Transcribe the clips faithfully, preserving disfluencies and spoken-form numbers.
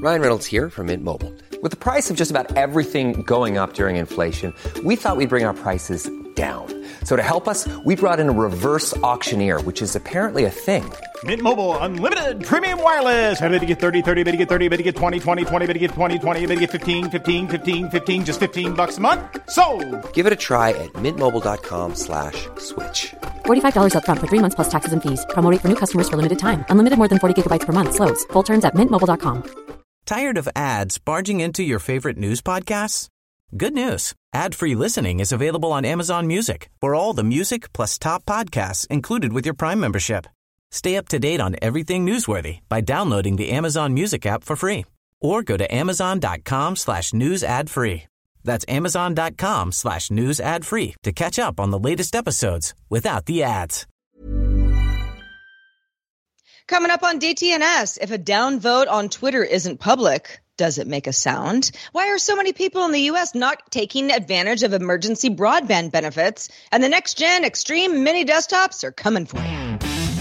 Ryan Reynolds here from Mint Mobile. With the price of just about everything going up during inflation, we thought we'd bring our prices down. So to help us, we brought in a reverse auctioneer, which is apparently a thing. Mint Mobile Unlimited Premium Wireless. How to get thirty, thirty, how to get thirty, how to get twenty, twenty, twenty, how to get twenty, twenty, how to get fifteen, fifteen, fifteen, fifteen, just fifteen bucks a month? Sold! Give it a try at mintmobile.com slash switch. forty-five dollars up front for three months plus taxes and fees. Promo rate for new customers for limited time. Unlimited more than forty gigabytes per month. Slows full terms at mint mobile dot com. Tired of ads barging into your favorite news podcasts? Good news. Ad-free listening is available on Amazon Music for all the music plus top podcasts included with your Prime membership. Stay up to date on everything newsworthy by downloading the Amazon Music app for free or go to amazon.com slash news ad free. That's amazon.com slash news ad free to catch up on the latest episodes without the ads. Coming up on D T N S, if a downvote on Twitter isn't public, does it make a sound? Why are so many people in the U S not taking advantage of emergency broadband benefits? And the next-gen extreme mini desktops are coming for you.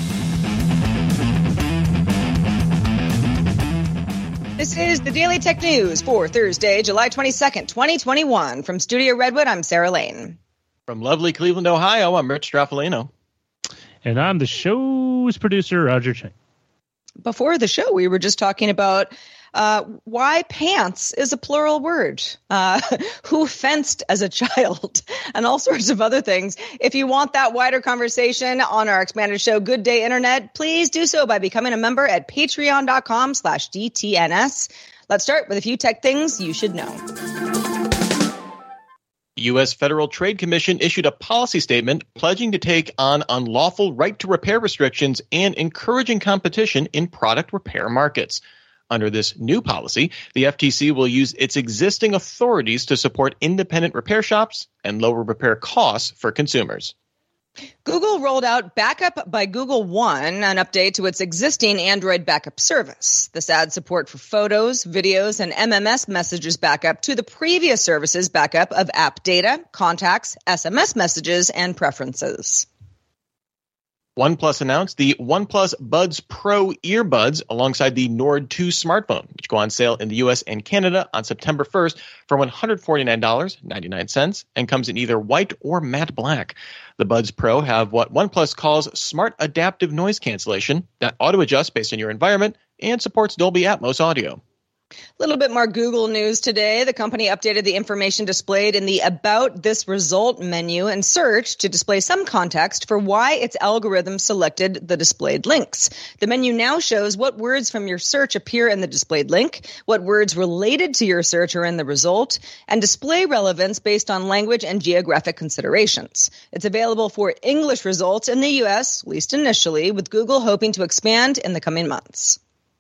This is the Daily Tech News for Thursday, July twenty-second, twenty twenty-one. From Studio Redwood, I'm Sarah Lane. From lovely Cleveland, Ohio, I'm Rich Straffolino. And I'm the show's producer, Roger Chang. Before the show, we were just talking about uh, why pants is a plural word, uh, who fenced as a child, and all sorts of other things. If you want that wider conversation on our expanded show, Good Day Internet, please do so by becoming a member at patreon.com slash DTNS. Let's start with a few tech things you should know. The U S Federal Trade Commission issued a policy statement pledging to take on unlawful right-to-repair restrictions and encouraging competition in product repair markets. Under this new policy, the F T C will use its existing authorities to support independent repair shops and lower repair costs for consumers. Google rolled out Backup by Google One, an update to its existing Android backup service. This adds support for photos, videos, and M M S messages backup to the previous service's backup of app data, contacts, S M S messages, and preferences. OnePlus announced the OnePlus Buds Pro earbuds alongside the Nord two smartphone, which go on sale in the U S and Canada on September first for one hundred forty-nine dollars and ninety-nine cents and comes in either white or matte black. The Buds Pro have what OnePlus calls smart adaptive noise cancellation that auto-adjusts based on your environment and supports Dolby Atmos audio. A little bit more Google news today. The company updated the information displayed in the About This Result menu and search to display some context for why its algorithm selected the displayed links. The menu now shows what words from your search appear in the displayed link, what words related to your search are in the result, and display relevance based on language and geographic considerations. It's available for English results in the U S, at least initially, with Google hoping to expand in the coming months.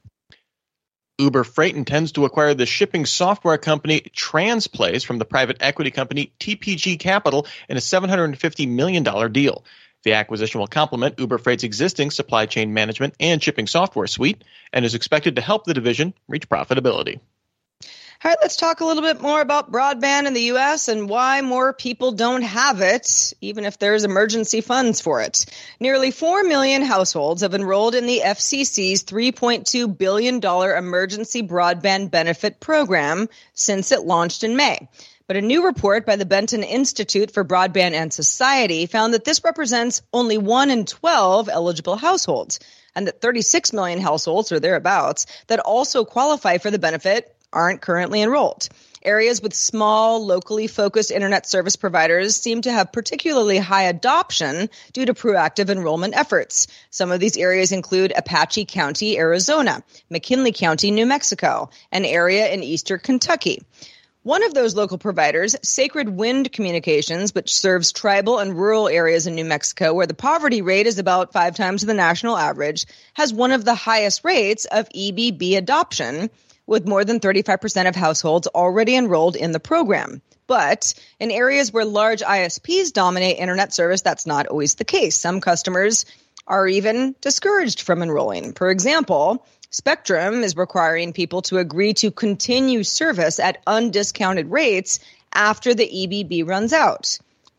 Uber Freight intends to acquire the shipping software company Transplace from the private equity company T P G Capital in a seven hundred fifty million dollars deal. The acquisition will complement Uber Freight's existing supply chain management and shipping software suite and is expected to help the division reach profitability. All right, let's talk a little bit more about broadband in the U S and why more people don't have it, even if there's emergency funds for it. Nearly four million households have enrolled in the F C C's three point two billion dollars emergency broadband benefit program since it launched in May. But a new report by the Benton Institute for Broadband and Society found that this represents only one in twelve eligible households, and that thirty-six million households, or thereabouts, that also qualify for the benefit aren't currently enrolled. Areas with small, locally focused internet service providers seem to have particularly high adoption due to proactive enrollment efforts. Some of these areas include Apache County, Arizona, McKinley County, New Mexico, an area in eastern Kentucky. One of those local providers, Sacred Wind Communications, which serves tribal and rural areas in New Mexico where the poverty rate is about five times the national average, has one of the highest rates of E B B adoption, with more than thirty-five percent of households already enrolled in the program. But in areas where large I S Ps dominate internet service, that's not always the case. Some customers are even discouraged from enrolling. For example, Spectrum is requiring people to agree to continue service at undiscounted rates after the E B B runs out.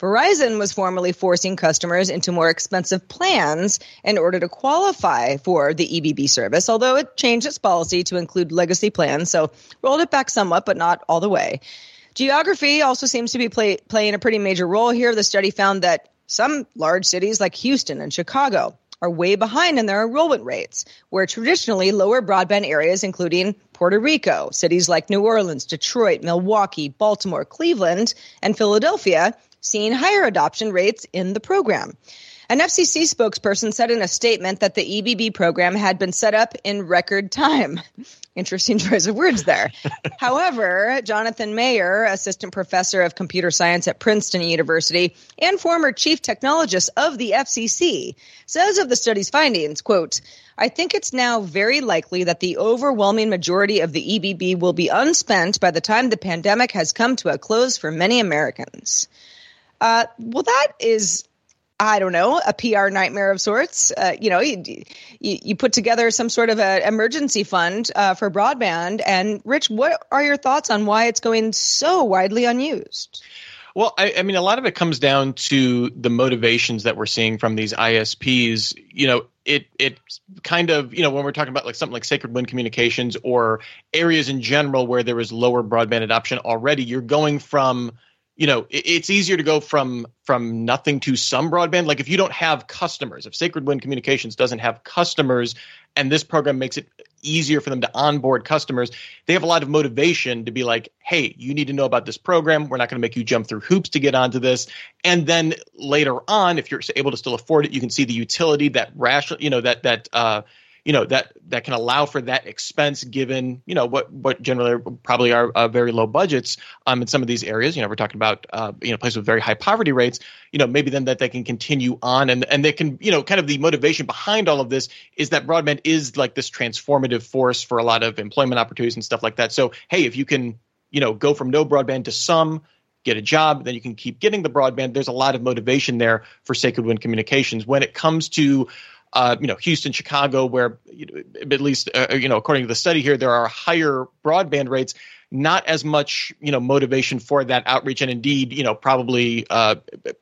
Verizon was formerly forcing customers into more expensive plans in order to qualify for the E B B service, although it changed its policy to include legacy plans, so rolled it back somewhat, but not all the way. Geography also seems to be play, playing a pretty major role here. The study found that some large cities like Houston and Chicago are way behind in their enrollment rates, where traditionally lower broadband areas, including Puerto Rico, cities like New Orleans, Detroit, Milwaukee, Baltimore, Cleveland, and Philadelphia, seeing higher adoption rates in the program. An F C C spokesperson said in a statement that the E B B program had been set up in record time. Interesting choice of words there. However, Jonathan Mayer, assistant professor of computer science at Princeton University and former chief technologist of the F C C, says of the study's findings, quote, "I think it's now very likely that the overwhelming majority of the E B B will be unspent by the time the pandemic has come to a close for many Americans." Uh, well, that is, I don't know, a P R nightmare of sorts. Uh, you know, you, you, you put together some sort of an emergency fund uh, for broadband. And Rich, what are your thoughts on why it's going so widely unused? Well, I, I mean, a lot of it comes down to the motivations that we're seeing from these I S Ps. You know, it it kind of, you know, when we're talking about like something like Sacred Wind Communications or areas in general where there is lower broadband adoption already, you're going from, you know, it's easier to go from from nothing to some broadband. Like if you don't have customers, if Sacred Wind Communications doesn't have customers and this program makes it easier for them to onboard customers, they have a lot of motivation to be like, hey, you need to know about this program. We're not going to make you jump through hoops to get onto this. And then later on, if you're able to still afford it, you can see the utility that rational, you know, that that uh you know, that that can allow for that expense given, you know, what what generally probably are uh, very low budgets um, in some of these areas. You know, we're talking about, uh, you know, places with very high poverty rates, you know, maybe then that they can continue on and, and they can, you know, kind of the motivation behind all of this is that broadband is like this transformative force for a lot of employment opportunities and stuff like that. So, hey, if you can, you know, go from no broadband to some, get a job, then you can keep getting the broadband. There's a lot of motivation there for Sacred Wind Communications. When it comes to Uh, you know, Houston, Chicago, where you know, at least, uh, you know, according to the study here, there are higher broadband rates, not as much, you know, motivation for that outreach. And indeed, you know, probably uh,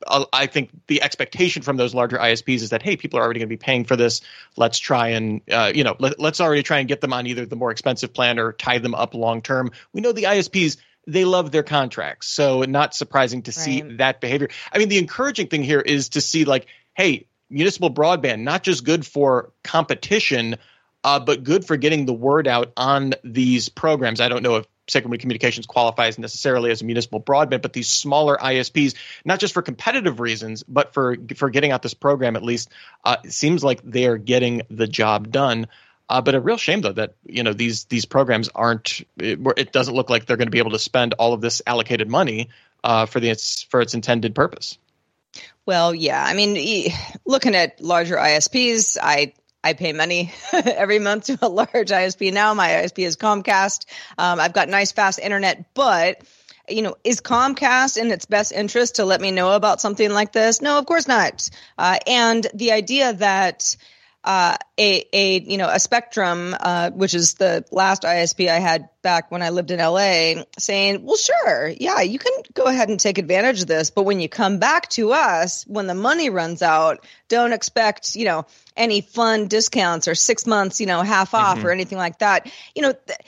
I think the expectation from those larger I S Ps is that, hey, people are already going to be paying for this. Let's try and, uh, you know, let, let's already try and get them on either the more expensive plan or tie them up long term. We know the I S Ps, they love their contracts. So not surprising to see Right. that behavior. I mean, the encouraging thing here is to see like, hey, municipal broadband, not just good for competition, uh, but good for getting the word out on these programs. I don't know if Sacred Wind Communications qualifies necessarily as a municipal broadband, but these smaller I S Ps, not just for competitive reasons, but for for getting out this program at least, uh, it seems like they are getting the job done. Uh, but a real shame, though, that you know these these programs aren't. It, it doesn't look like they're going to be able to spend all of this allocated money uh, for the for its intended purpose. Well, yeah. I mean, e- looking at larger I S Ps, I I pay money every month to a large I S P now. My I S P is Comcast. Um, I've got nice, fast internet, but you know, is Comcast in its best interest to let me know about something like this? No, of course not. Uh, and the idea that uh, a, a, you know, a Spectrum, uh, which is the last I S P I had back when I lived in L A, saying, well, sure, yeah, you can go ahead and take advantage of this. But when you come back to us, when the money runs out, don't expect, you know, any fun discounts or six months, you know, half off mm-hmm. or anything like that. You know, th-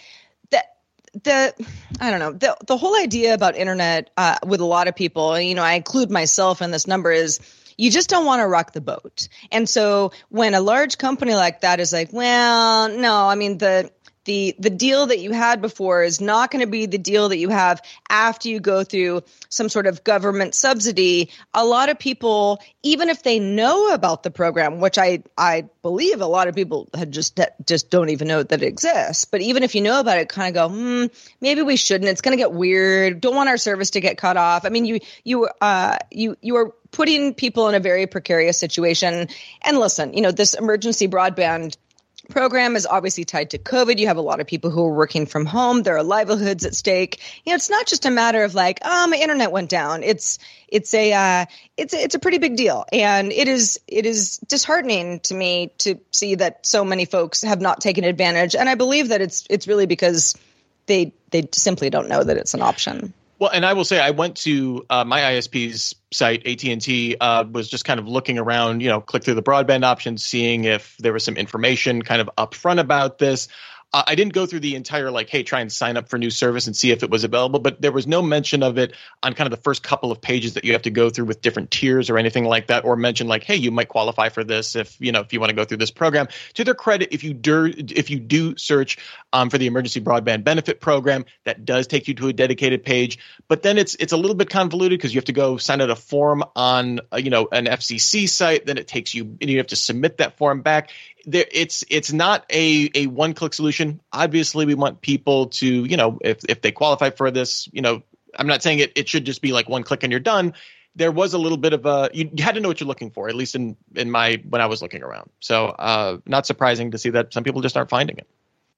The I don't know the the whole idea about internet uh, with a lot of people, you know, I include myself in this number, is you just don't want to rock the boat. And so when a large company like that is like, well, no, I mean the the the deal that you had before is not going to be the deal that you have after you go through some sort of government subsidy. A lot of people, even if they know about the program, which I, I believe a lot of people had just just don't even know that it exists. But even if you know about it, kind of go, hmm, maybe we shouldn't. It's going to get weird. Don't want our service to get cut off. I mean, you you uh you you are putting people in a very precarious situation. And listen, you know, this emergency broadband program is obviously tied to COVID. You have a lot of people who are working from home. There are livelihoods at stake. You know, it's not just a matter of like, oh, my internet went down. It's it's a uh, it's a, it's a pretty big deal, and it is it is disheartening to me to see that so many folks have not taken advantage. And I believe that it's it's really because they they simply don't know that it's an option. Well, and I will say I went to uh, my I S P's site, A T and T, uh, was just kind of looking around, you know, click through the broadband options, seeing if there was some information kind of upfront about this. Uh, I didn't go through the entire, like, hey, try and sign up for new service and see if it was available, but there was no mention of it on kind of the first couple of pages that you have to go through with different tiers or anything like that, or mention like, hey, you might qualify for this if, you know, if you want to go through this program. To their credit, if you do, if you do search um, for the Emergency Broadband Benefit Program, that does take you to a dedicated page, but then it's it's a little bit convoluted because you have to go sign out a form on, uh, you know, an F C C site, then it takes you, and you have to submit that form back. There, it's it's not a, a one-click solution. Obviously, we want people to, you know, if if they qualify for this, you know, I'm not saying it, it should just be like one click and you're done. There was a little bit of a, you had to know what you're looking for, at least in, in my, when I was looking around. So uh, not surprising to see that some people just aren't finding it.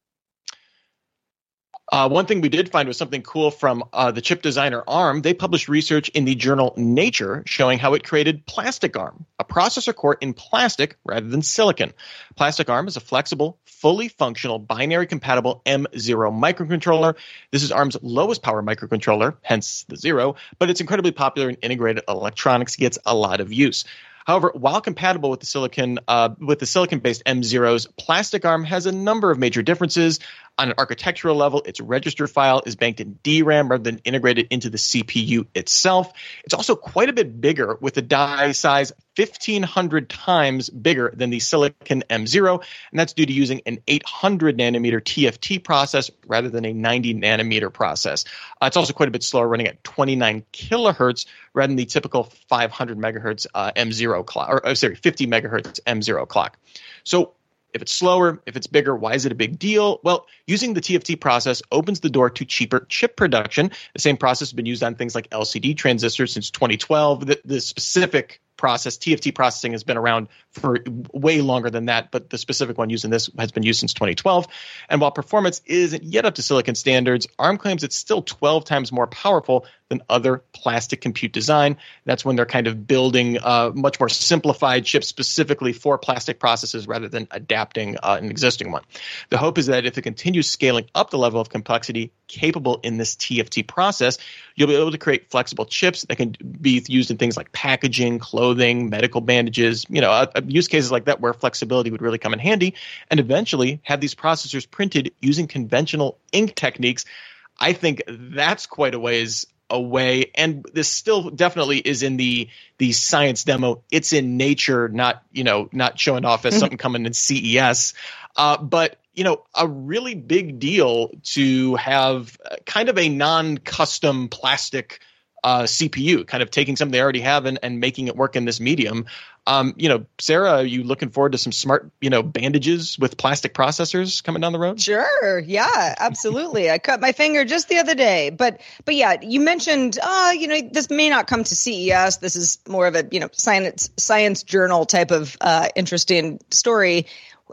Uh, one thing we did find was something cool from uh, the chip designer ARM. They published research in the journal Nature showing how it created Plastic ARM, a processor core in plastic rather than silicon. Plastic ARM is a flexible, fully functional, binary compatible M zero microcontroller. This is ARM's lowest power microcontroller, hence the zero, but it's incredibly popular in integrated electronics, gets a lot of use. However, while compatible with the silicon, uh, with the silicon-based M zeros, Plastic ARM has a number of major differences. On an architectural level, its register file is banked in D RAM rather than integrated into the C P U itself. It's also quite a bit bigger, with a die size fifteen hundred times bigger than the silicon M zero, and that's due to using an eight hundred nanometer T F T process rather than a ninety nanometer process. Uh, it's also quite a bit slower, running at twenty-nine kilohertz rather than the typical five hundred megahertz uh, M zero clock, or uh, sorry, fifty megahertz M zero clock. So if it's slower, if it's bigger, why is it a big deal? Well, using the T F T process opens the door to cheaper chip production. The same process has been used on things like L C D transistors since twenty twelve. The, the specific process, T F T processing, has been around for way longer than that, but the specific one using this has been used since twenty twelve. And while performance isn't yet up to silicon standards, ARM claims it's still twelve times more powerful than other plastic compute design. That's when they're kind of building uh, much more simplified chips specifically for plastic processes rather than adapting uh, an existing one. The hope is that if it continues scaling up the level of complexity capable in this T F T process, you'll be able to create flexible chips that can be used in things like packaging, clothing, medical bandages, you know, uh, use cases like that where flexibility would really come in handy, and eventually have these processors printed using conventional ink techniques. I think that's quite a ways away, and this still definitely is in the the science demo. It's in Nature, not, you know, not showing off as something coming in C E S, uh, but you know, a really big deal to have kind of a non-custom plastic uh, C P U, kind of taking something they already have and, and making it work in this medium. Um, you know, Sarah, are you looking forward to some smart, you know, bandages with plastic processors coming down the road? Sure. Yeah, absolutely. I cut my finger just the other day. But but yeah, you mentioned, uh, you know, this may not come to C E S. This is more of a, you know, science science journal type of uh, interesting story.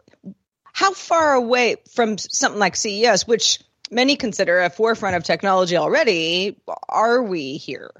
How far away from something like C E S, which many consider a forefront of technology already, are we here?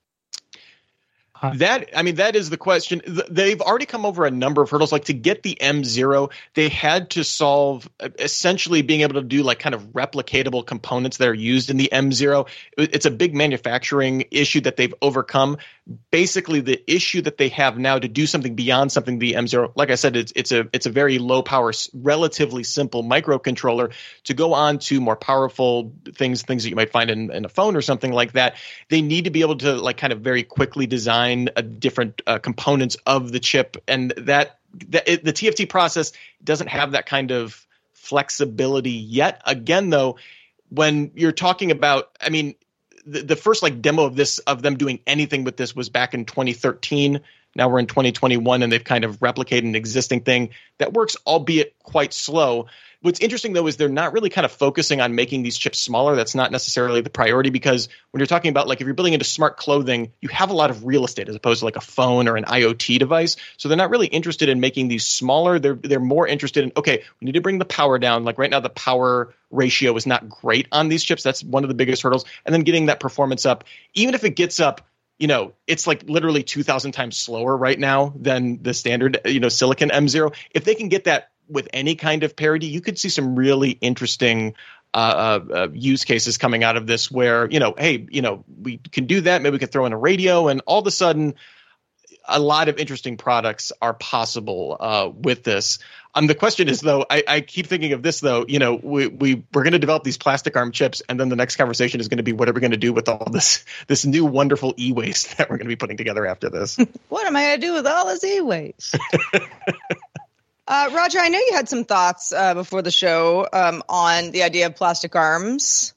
That, I mean, that is the question. They've already come over a number of hurdles. Like, to get the M zero, they had to solve essentially being able to do like kind of replicatable components that are used in the M zero. It's a big manufacturing issue that they've overcome. Basically, the issue that they have now to do something beyond something the M zero, like I said, it's it's a it's a very low power, relatively simple microcontroller. To go on to more powerful things, things that you might find in, in a phone or something like that, they need to be able to like kind of very quickly design a different uh, components of the chip, and that, that it, the T F T process doesn't have that kind of flexibility yet. Again, though, when you're talking about, I mean, the, the first like demo of this, of them doing anything with this, was back in twenty thirteen. Now we're in twenty twenty-one, and they've kind of replicated an existing thing that works, albeit quite slow. What's interesting, though, is they're not really kind of focusing on making these chips smaller. That's not necessarily the priority, because when you're talking about, like, if you're building into smart clothing, you have a lot of real estate as opposed to like a phone or an IoT device. So they're not really interested in making these smaller. They're they're more interested in, okay, we need to bring the power down. Like right now, the power ratio is not great on these chips. That's one of the biggest hurdles. And then getting that performance up, even if it gets up, you know, it's like literally two thousand times slower right now than the standard, you know, silicon M zero. If they can get that with any kind of parity, you could see some really interesting uh, uh, use cases coming out of this where, you know, hey, you know, we can do that. Maybe we could throw in a radio, and all of a sudden, a lot of interesting products are possible uh, with this. Um, the question is, though, I, I keep thinking of this, though, you know, we, we, we're going to develop these plastic arm chips, and then the next conversation is going to be, what are we going to do with all this this new wonderful e-waste that we're going to be putting together after this? What am I going to do with all this e-waste? uh, Roger, I know you had some thoughts uh, before the show um, on the idea of plastic arms.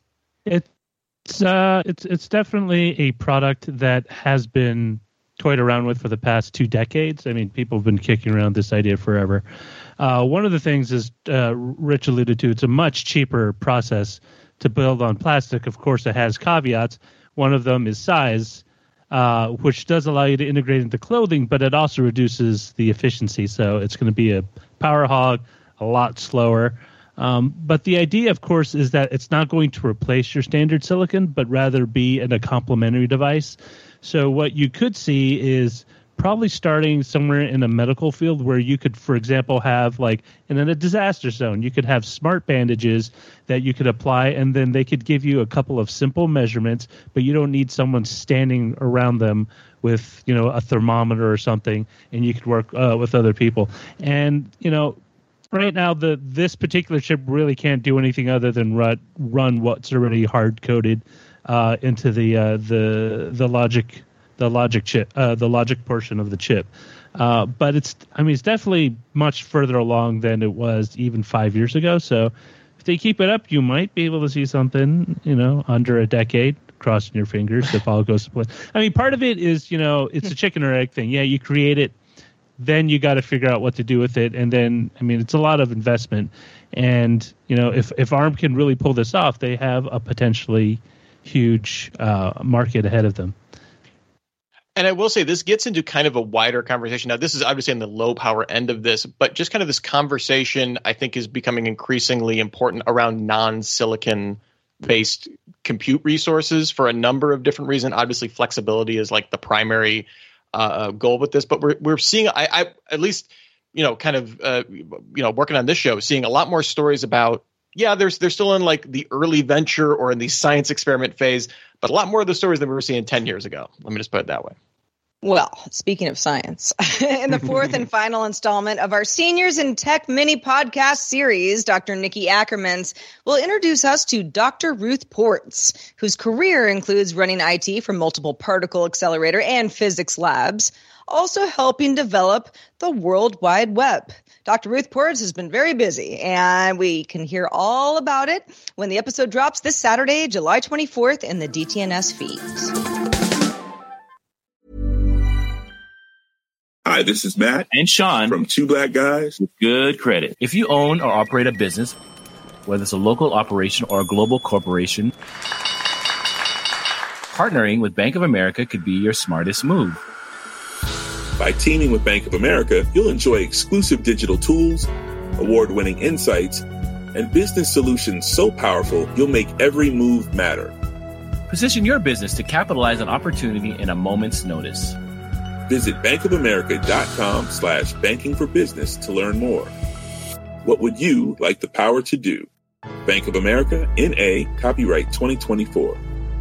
It's, uh, it's, it's definitely a product that has been toyed around with for the past two decades. I mean, people have been kicking around this idea forever. Uh, one of the things is, uh, Rich alluded to, it's a much cheaper process to build on plastic. Of course, it has caveats. One of them is size, uh, which does allow you to integrate into clothing, but it also reduces the efficiency. So it's going to be a power hog, a lot slower. Um, but the idea, of course, is that it's not going to replace your standard silicon, but rather be in a complementary device. So what you could see is probably starting somewhere in a medical field where you could, for example, have like in a disaster zone, you could have smart bandages that you could apply, and then they could give you a couple of simple measurements, but you don't need someone standing around them with, you know, a thermometer or something, and you could work uh, with other people. And, you know, right now, the this particular chip really can't do anything other than run, run what's already hard-coded Uh, into the uh, the the logic the logic chip uh, the logic portion of the chip, uh, but it's I mean it's definitely much further along than it was even five years ago. So if they keep it up, you might be able to see something, you know, under a decade. Crossing your fingers if all goes to plan. I mean, part of it is, you know, it's a chicken or egg thing. Yeah, you create it, then you got to figure out what to do with it, and then I mean it's a lot of investment. And you know, if if ARM can really pull this off, they have a potentially huge uh, market ahead of them. And I will say this gets into kind of a wider conversation. Now, this is obviously on the low power end of this, but just kind of this conversation, I think, is becoming increasingly important around non-silicon based compute resources for a number of different reasons. Obviously, flexibility is like the primary uh, goal with this, but we're we're seeing, I, I at least, you know, kind of, uh, you know, working on this show, seeing a lot more stories about, yeah, there's they're still in like the early venture or in the science experiment phase, but a lot more of the stories than we were seeing ten years ago. Let me just put it that way. Well, speaking of science, in the fourth and final installment of our Seniors in Tech mini podcast series, Doctor Nikki Ackermans will introduce us to Doctor Ruth Ports, whose career includes running I T for multiple particle accelerator and physics labs, also helping develop the World Wide Web. Doctor Ruth Ports has been very busy, and we can hear all about it when the episode drops this Saturday, July twenty-fourth, in the D T N S feeds. Hi, this is Matt and Sean from Two Black Guys with Good Credit. If you own or operate a business, whether it's a local operation or a global corporation, partnering with Bank of America could be your smartest move. By teaming with Bank of America, you'll enjoy exclusive digital tools, award-winning insights, and business solutions so powerful you'll make every move matter. Position your business to capitalize on opportunity in a moment's notice. Visit bankofamerica.com slash banking for business to learn more. What would you like the power to do? Bank of America, N A, copyright twenty twenty-four.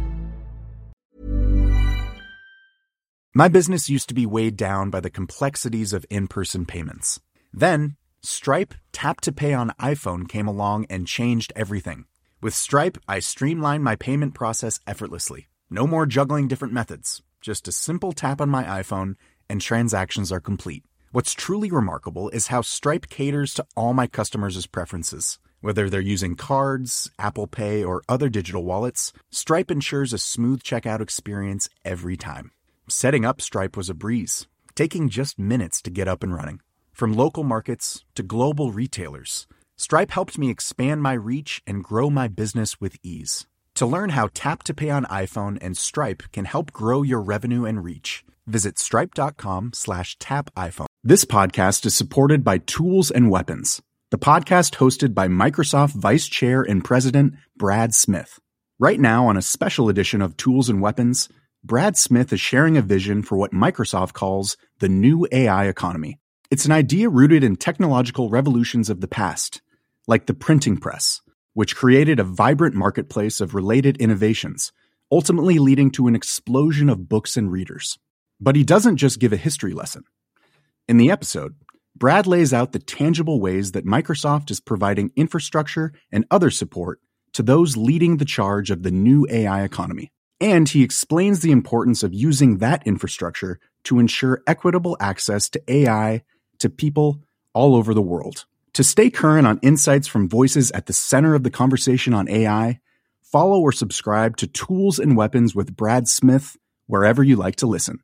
My business used to be weighed down by the complexities of in-person payments. Then, Stripe Tap to Pay on iPhone came along and changed everything. With Stripe, I streamlined my payment process effortlessly. No more juggling different methods. Just a simple tap on my iPhone and transactions are complete. What's truly remarkable is how Stripe caters to all my customers' preferences. Whether they're using cards, Apple Pay, or other digital wallets, Stripe ensures a smooth checkout experience every time. Setting up Stripe was a breeze, taking just minutes to get up and running. From local markets to global retailers, Stripe helped me expand my reach and grow my business with ease. To learn how Tap to Pay on iPhone and Stripe can help grow your revenue and reach, visit stripe.com slash tap iPhone. This podcast is supported by Tools and Weapons, the podcast hosted by Microsoft Vice Chair and President Brad Smith. Right now, on a special edition of Tools and Weapons, Brad Smith is sharing a vision for what Microsoft calls the new A I economy. It's an idea rooted in technological revolutions of the past, like the printing press, which created a vibrant marketplace of related innovations, ultimately leading to an explosion of books and readers. But he doesn't just give a history lesson. In the episode, Brad lays out the tangible ways that Microsoft is providing infrastructure and other support to those leading the charge of the new A I economy. And he explains the importance of using that infrastructure to ensure equitable access to A I to people all over the world. To stay current on insights from voices at the center of the conversation on A I, follow or subscribe to Tools and Weapons with Brad Smith wherever you like to listen.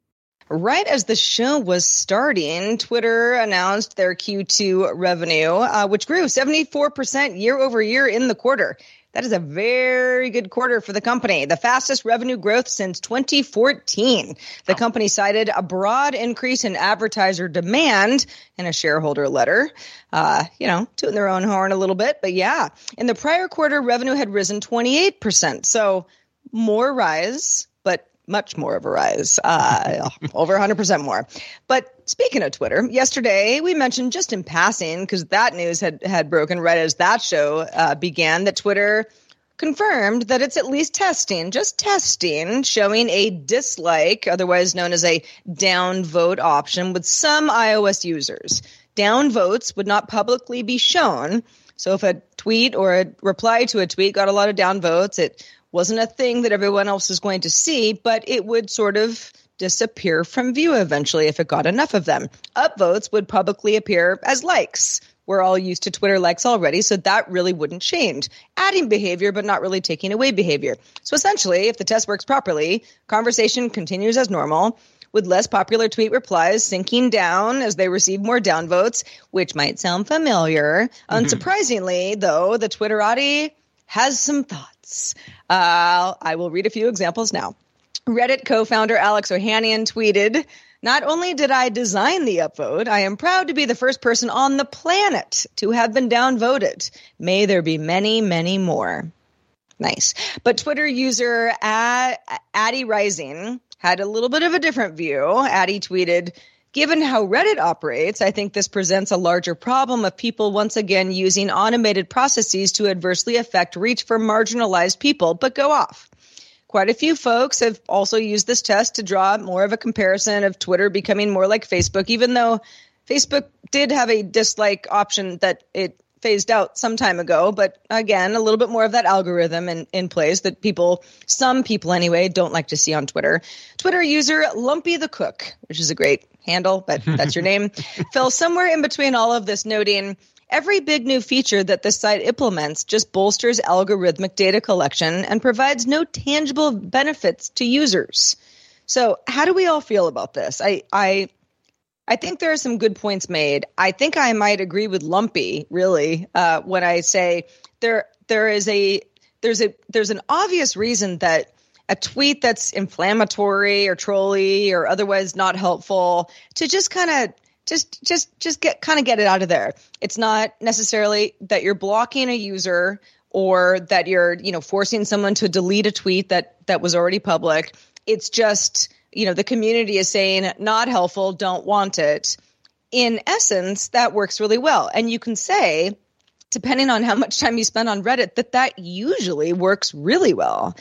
Right as the show was starting, Twitter announced their Q two revenue, uh, which grew seventy-four percent year over year in the quarter. That is a very good quarter for the company, the fastest revenue growth since twenty fourteen. The company cited a broad increase in advertiser demand in a shareholder letter, uh, you know, tooting their own horn a little bit. But yeah, in the prior quarter, revenue had risen twenty-eight percent. So more rise, but much more of a rise, uh, over one hundred percent more. But speaking of Twitter, yesterday we mentioned just in passing, because that news had, had broken right as that show uh, began, that Twitter confirmed that it's at least testing, just testing, showing a dislike, otherwise known as a downvote option with some iOS users. Downvotes would not publicly be shown. So if a tweet or a reply to a tweet got a lot of downvotes, it wasn't a thing that everyone else was going to see, but it would sort of disappear from view eventually if it got enough of them. Upvotes would publicly appear as likes. We're all used to Twitter likes already, so that really wouldn't change. Adding behavior, but not really taking away behavior. So essentially, if the test works properly, conversation continues as normal, with less popular tweet replies sinking down as they receive more downvotes, which might sound familiar. Mm-hmm. Unsurprisingly, though, the Twitterati has some thoughts. Uh, I will read a few examples now. Reddit co-founder Alex Ohanian tweeted, "Not only did I design the upvote, I am proud to be the first person on the planet to have been downvoted. May there be many, many more." Nice. But Twitter user Ad- Addy Rising had a little bit of a different view. Addy tweeted, "Given how Reddit operates, I think this presents a larger problem of people once again using automated processes to adversely affect reach for marginalized people, but go off. Quite a few folks have also used this test to draw more of a comparison of Twitter becoming more like Facebook, even though Facebook did have a dislike option that it phased out some time ago. But again, a little bit more of that algorithm in, in place that people, some people anyway, don't like to see on Twitter. Twitter user Lumpy the Cook, which is a great handle, but that's your name, fell somewhere in between all of this, noting, every big new feature that this site implements just bolsters algorithmic data collection and provides no tangible benefits to users. So how do we all feel about this? I, I, I think there are some good points made. I think I might agree with Lumpy, really, uh, when I say there there is a there's a there's an obvious reason that a tweet that's inflammatory or trolly or otherwise not helpful, to just kind of just just just get kind of get it out of there. It's not necessarily that you're blocking a user or that you're, you know, forcing someone to delete a tweet that that was already public. It's just, you know, the community is saying not helpful, don't want it. In essence, that works really well. And you can say, depending on how much time you spend on Reddit, that that usually works really well.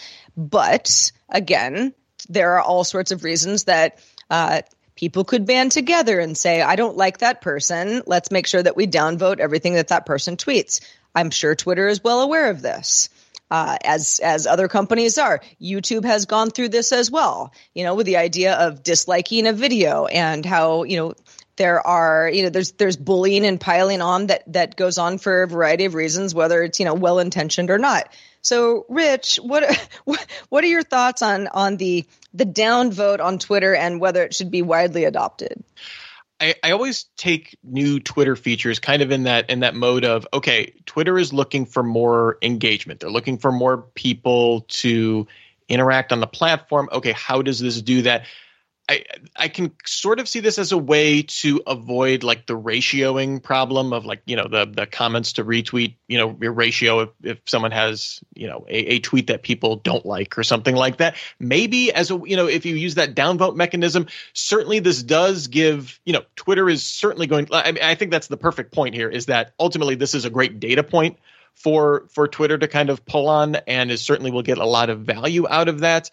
But again, there are all sorts of reasons that uh, people could band together and say, I don't like that person. Let's make sure that we downvote everything that that person tweets. I'm sure Twitter is well aware of this. Uh, as as other companies are. YouTube has gone through this as well, you know, with the idea of disliking a video and how, you know, there are, you know, there's there's bullying and piling on that that goes on for a variety of reasons, whether it's, you know, well-intentioned or not. So, Rich, what what are your thoughts on on the the downvote on Twitter and whether it should be widely adopted? I, I always take new Twitter features kind of in that in that mode of, okay, Twitter is looking for more engagement. They're looking for more people to interact on the platform. Okay, how does this do that? I I can sort of see this as a way to avoid like the ratioing problem of like, you know, the the comments to retweet, you know, your ratio if, if someone has, you know, a, a tweet that people don't like or something like that. Maybe as a, you know, if you use that downvote mechanism, certainly this does give, you know, Twitter is certainly going, I mean, I think that's the perfect point here is that ultimately this is a great data point for for Twitter to kind of pull on, and is certainly will get a lot of value out of that.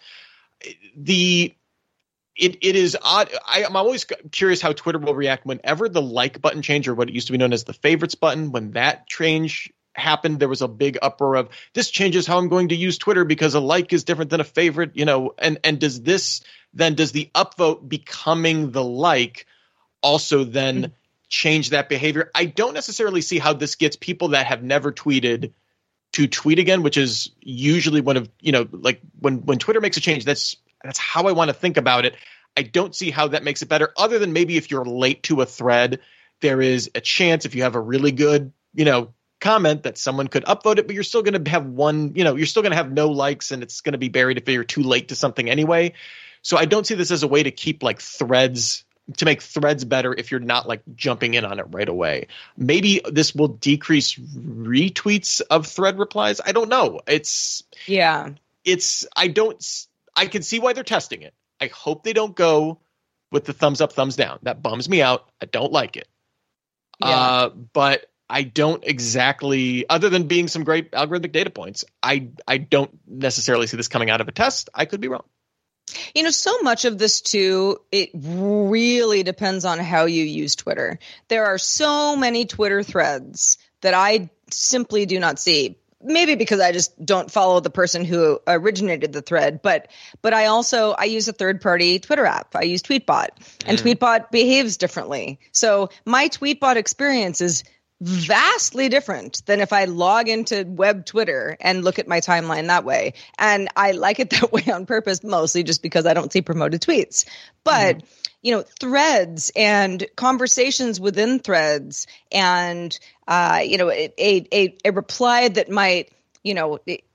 The it it is odd. I, I'm always curious how Twitter will react whenever the like button change, or what it used to be known as the favorites button, when that change happened. There was a big uproar of this changes how I'm going to use Twitter because a like is different than a favorite, you know. And and does this then does the upvote becoming the like also then mm-hmm. change that behavior? I don't necessarily see how this gets people that have never tweeted to tweet again, which is usually one of, you know, like when, when Twitter makes a change, that's, that's how I want to think about it. I don't see how that makes it better, other than maybe if you're late to a thread, there is a chance if you have a really good, you know, comment that someone could upvote it, but you're still going to have one, you know, you're still going to have no likes, and it's going to be buried if you're too late to something anyway. So I don't see this as a way to keep like threads to make threads better if you're not like jumping in on it right away. Maybe this will decrease retweets of thread replies. I don't know. It's yeah. It's I don't. I can see why they're testing it. I hope they don't go with the thumbs up, thumbs down. That bums me out. I don't like it. Yeah. Uh, but I don't exactly, other than being some great algorithmic data points, I I don't necessarily see this coming out of a test. I could be wrong. You know, so much of this, too, it really depends on how you use Twitter. There are so many Twitter threads that I simply do not see. Maybe because I just don't follow the person who originated the thread. But but I also I use a third party Twitter app. I use Tweetbot, and mm. Tweetbot behaves differently. So my Tweetbot experience is vastly different than if I log into web Twitter and look at my timeline that way. And I like it that way on purpose, mostly just because I don't see promoted tweets. But, mm-hmm. you know, threads and conversations within threads and, uh, you know, a, a, a reply that might, you know, it,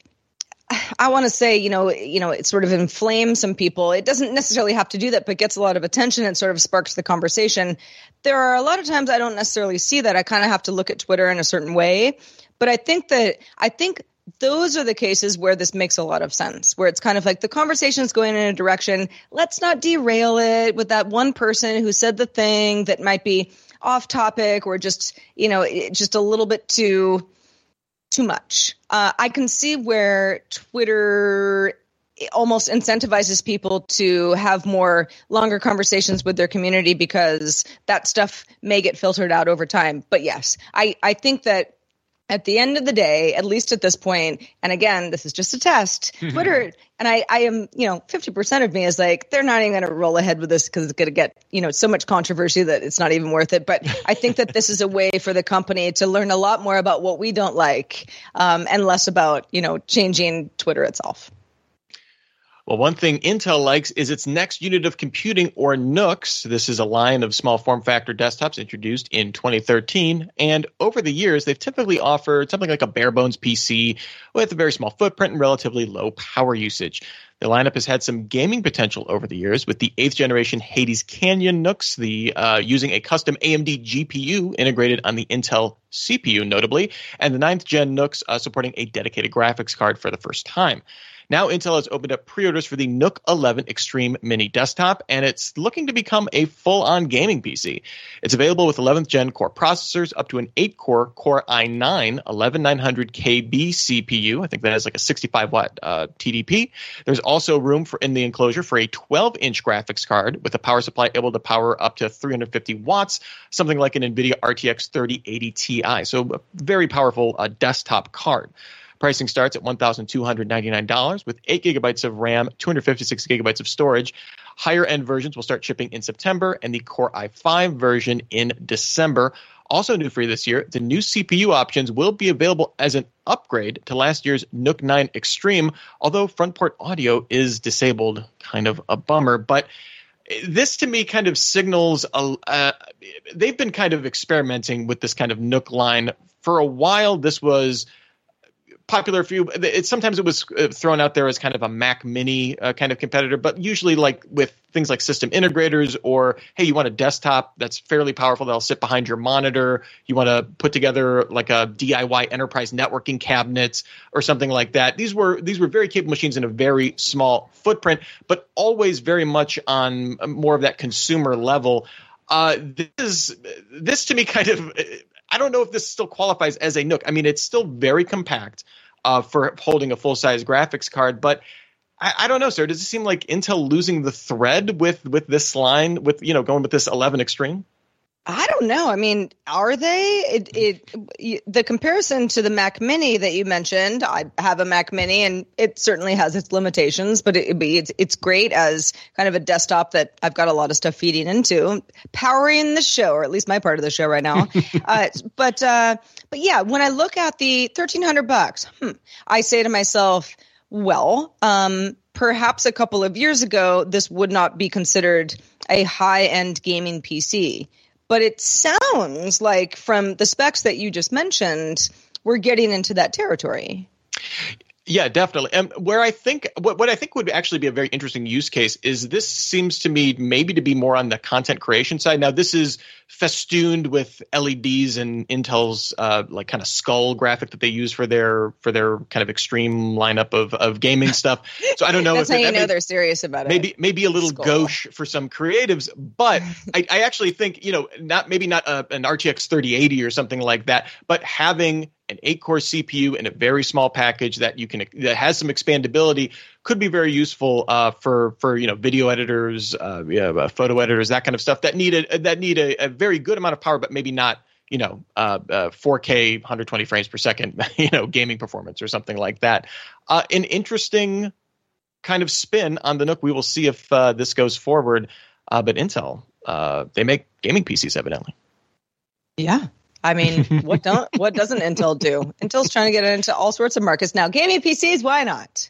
I want to say, you know, you know, it sort of inflames some people. It doesn't necessarily have to do that, but gets a lot of attention and sort of sparks the conversation. There are a lot of times I don't necessarily see that. I kind of have to look at Twitter in a certain way. But I think that I think those are the cases where this makes a lot of sense, where it's kind of like the conversation is going in a direction. Let's not derail it with that one person who said the thing that might be off topic or just, you know, just a little bit too too much. Uh, I can see where Twitter almost incentivizes people to have more longer conversations with their community because that stuff may get filtered out over time. But yes, I, I think that at the end of the day, at least at this point, and again, this is just a test, Twitter, and I, I am, you know, fifty percent of me is like, they're not even going to roll ahead with this because it's going to get, you know, so much controversy that it's not even worth it. But I think that this is a way for the company to learn a lot more about what we don't like um, and less about, you know, changing Twitter itself. Well, one thing Intel likes is its next unit of computing, or NUCs. This is a line of small form factor desktops introduced in twenty thirteen. And over the years, they've typically offered something like a bare bones P C with a very small footprint and relatively low power usage. The lineup has had some gaming potential over the years, with the eighth generation Hades Canyon NUCs, the uh, using a custom A M D G P U integrated on the Intel C P U, notably, and the ninth gen NUCs uh, supporting a dedicated graphics card for the first time. Now, Intel has opened up pre-orders for the NUC eleven Extreme Mini Desktop, and it's looking to become a full-on gaming P C. It's available with eleventh gen core processors, up to an eight core Core i nine eleven nine hundred K B C P U. I think that is like a sixty-five watt uh, T D P. There's also room for in the enclosure for a twelve inch graphics card with a power supply able to power up to three hundred fifty watts, something like an NVIDIA R T X thirty eighty Ti. So a very powerful uh, desktop card. Pricing starts at one thousand two hundred ninety-nine dollars with eight gigabytes of RAM, two hundred fifty-six gigabytes of storage. Higher end versions will start shipping in September, and the Core i five version in December. Also new for this year, the new C P U options will be available as an upgrade to last year's NUC nine Extreme, although front port audio is disabled. Kind of a bummer, but this to me kind of signals a, uh, they've been kind of experimenting with this kind of NUC line for a while. This was popular for you. It, sometimes it was thrown out there as kind of a Mac Mini uh, kind of competitor, but usually like with things like system integrators, or hey, you want a desktop that's fairly powerful that'll sit behind your monitor. You want to put together like a D I Y enterprise networking cabinet or something like that. These were these were very capable machines in a very small footprint, but always very much on more of that consumer level. Uh, this is this to me kind of. I don't know if this still qualifies as a Nook. I mean, it's still very compact uh, for holding a full-size graphics card, but I, I don't know, sir. Does it seem like Intel losing the thread with with this line, with, you know, going with this eleven Extreme? I don't know. I mean, are they? It, it the comparison to the Mac Mini that you mentioned. I have a Mac Mini, and it certainly has its limitations, but it, it's it's great as kind of a desktop that I've got a lot of stuff feeding into, powering the show, or at least my part of the show right now. uh, but uh, but yeah, when I look at the thirteen hundred bucks, hmm, I say to myself, well, um, perhaps a couple of years ago, this would not be considered a high-end gaming P C. But it sounds like from the specs that you just mentioned, we're getting into that territory. Yeah, definitely. And where I think what, what I think would actually be a very interesting use case is this seems to me maybe to be more on the content creation side. Now, this is festooned with L E Ds and Intel's uh, like kind of skull graphic that they use for their for their kind of extreme lineup of, of gaming stuff. So I don't know. That's if how it, you know may, they're serious about it. Maybe maybe a little skull. gauche for some creatives, but I, I actually think, you know, not maybe not a, an R T X thirty eighty or something like that, but having an eight-core C P U in a very small package that you can that has some expandability could be very useful uh, for for you know video editors, uh, yeah, photo editors, that kind of stuff that need a that need a, a very good amount of power, but maybe not you know uh, uh, four K, one hundred twenty frames per second, you know, gaming performance or something like that. Uh, an interesting kind of spin on the Nook. We will see if uh, this goes forward. Uh, but Intel, uh, they make gaming P Cs evidently. Yeah. I mean, what don't what doesn't Intel do? Intel's trying to get into all sorts of markets now. Gaming P Cs, why not?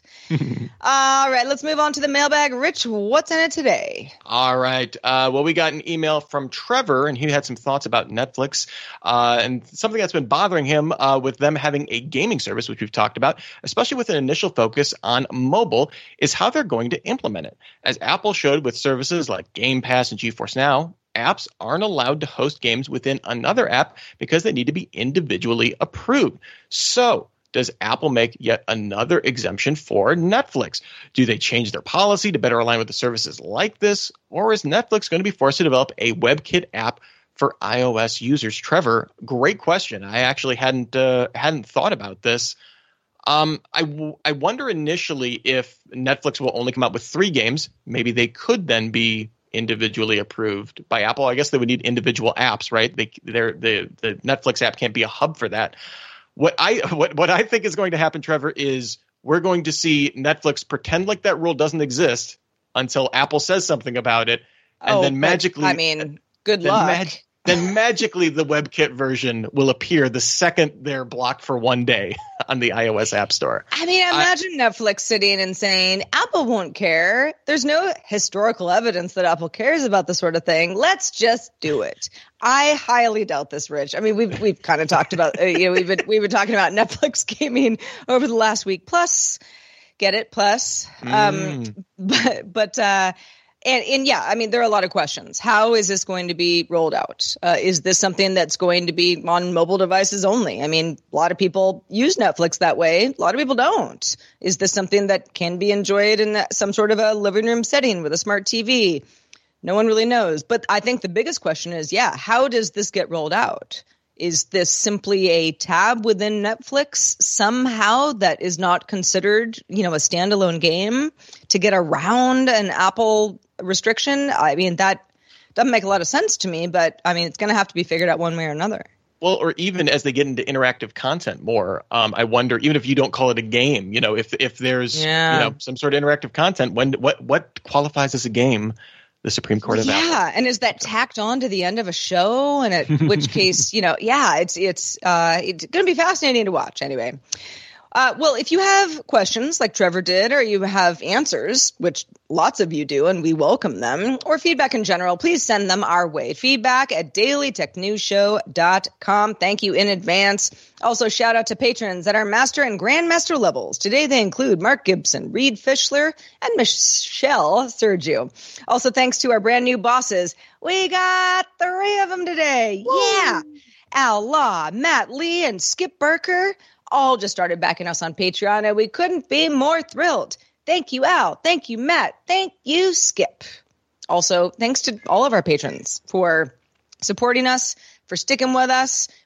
All right, let's move on to the mailbag. Rich, what's in it today? All right. Uh, well, we got an email from Trevor, and he had some thoughts about Netflix uh, and something that's been bothering him uh, with them having a gaming service, which we've talked about, especially with an initial focus on mobile, is how they're going to implement it. As Apple showed with services like Game Pass and GeForce Now, apps aren't allowed to host games within another app because they need to be individually approved. So, does Apple make yet another exemption for Netflix? Do they change their policy to better align with the services like this? Or is Netflix going to be forced to develop a WebKit app for iOS users? Trevor, great question. I actually hadn't uh, hadn't thought about this. Um, I, w- I wonder initially if Netflix will only come out with three games. Maybe they could then be individually approved by Apple. I guess they would need individual apps, right? They, they're, the the Netflix app can't be a hub for that. What I what what I think is going to happen, Trevor, is we're going to see Netflix pretend like that rule doesn't exist until Apple says something about it, and oh, then magically, I mean, good then luck. Mag- then magically the WebKit version will appear the second they're blocked for one day on the iOS App Store. I mean, imagine uh, Netflix sitting and saying, Apple won't care. There's no historical evidence that Apple cares about this sort of thing. Let's just do it. I highly doubt this, Rich. I mean, we've we've kind of talked about, uh, you know, we've been, we've been talking about Netflix gaming over the last week. Plus, get it? Plus. Mm. Um, but, but, uh, And, and yeah, I mean, there are a lot of questions. How is this going to be rolled out? Uh, is this something that's going to be on mobile devices only? I mean, a lot of people use Netflix that way. A lot of people don't. Is this something that can be enjoyed in some sort of a living room setting with a smart T V? No one really knows. But I think the biggest question is, yeah, how does this get rolled out? Is this simply a tab within Netflix somehow that is not considered, you know, a standalone game to get around an Apple restriction? I mean, that doesn't make a lot of sense to me, but I mean, it's going to have to be figured out one way or another. Well, or even as they get into interactive content more, um, I wonder, even if you don't call it a game, you know, if if there's yeah. you know some sort of interactive content, when what what qualifies as a game? The Supreme Court of yeah, Apple. Yeah, and is that tacked on to the end of a show? And in which case, you know, yeah, it's it's uh, it's going to be fascinating to watch anyway. Uh, well, if you have questions like Trevor did, or you have answers, which lots of you do, and we welcome them, or feedback in general, please send them our way. Feedback at daily tech news show dot com. Thank you in advance. Also, shout out to patrons at our master and grandmaster levels. Today, they include Mark Gibson, Reed Fischler, and Michelle Sergio. Also, thanks to our brand new bosses. We got three of them today. Woo! Yeah. Al Law, Matt Lee, and Skip Barker all just started backing us on Patreon, and we couldn't be more thrilled. Thank you, Al. Thank you, Matt. Thank you, Skip. Also, thanks to all of our patrons for supporting us, for sticking with us.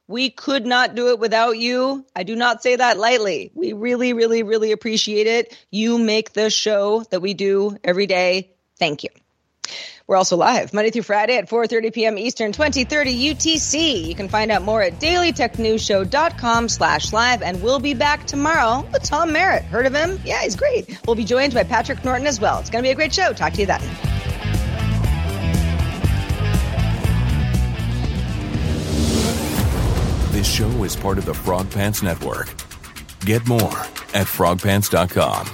We could not do it without you. I do not say that lightly. We really, really, really appreciate it. You make this show that we do every day. Thank you. We're also live Monday through Friday at four thirty p.m. Eastern, twenty thirty U T C. You can find out more at dailytechnewsshow.com slash live. And we'll be back tomorrow with Tom Merritt. Heard of him? Yeah, he's great. We'll be joined by Patrick Norton as well. It's going to be a great show. Talk to you then. This show is part of the Frog Pants Network. Get more at frog pants dot com.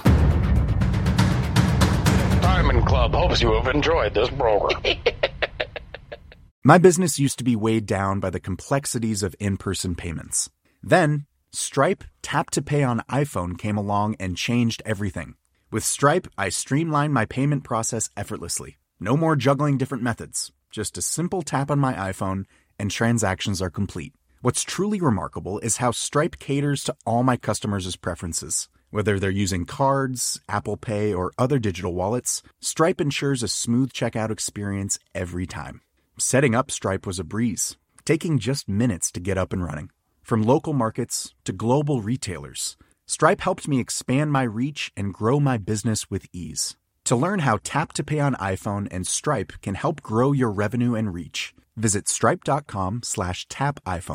Diamond Club hopes you have enjoyed this program. My business used to be weighed down by the complexities of in-person payments. Then, Stripe Tap to Pay on iPhone came along and changed everything. With Stripe, I streamlined my payment process effortlessly. No more juggling different methods. Just a simple tap on my iPhone and transactions are complete. What's truly remarkable is how Stripe caters to all my customers' preferences. Whether they're using cards, Apple Pay, or other digital wallets, Stripe ensures a smooth checkout experience every time. Setting up Stripe was a breeze, taking just minutes to get up and running. From local markets to global retailers, Stripe helped me expand my reach and grow my business with ease. To learn how Tap to Pay on iPhone and Stripe can help grow your revenue and reach, visit stripe.com slash tap iPhone.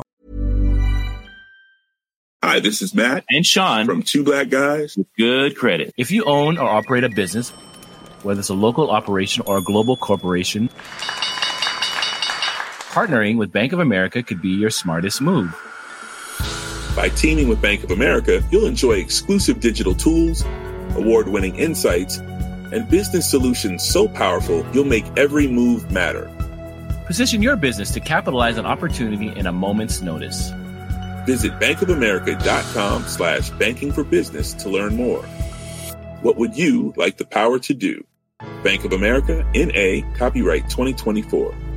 Hi, this is Matt and Sean from Two Black Guys with Good Credit. If you own or operate a business, whether it's a local operation or a global corporation, partnering with Bank of America could be your smartest move. By teaming with Bank of America, you'll enjoy exclusive digital tools, award-winning insights, and business solutions so powerful you'll make every move matter. Position your business to capitalize on opportunity in a moment's notice. Visit bankofamerica.com slash banking for business to learn more. What would you like the power to do? Bank of America, N A, copyright twenty twenty-four.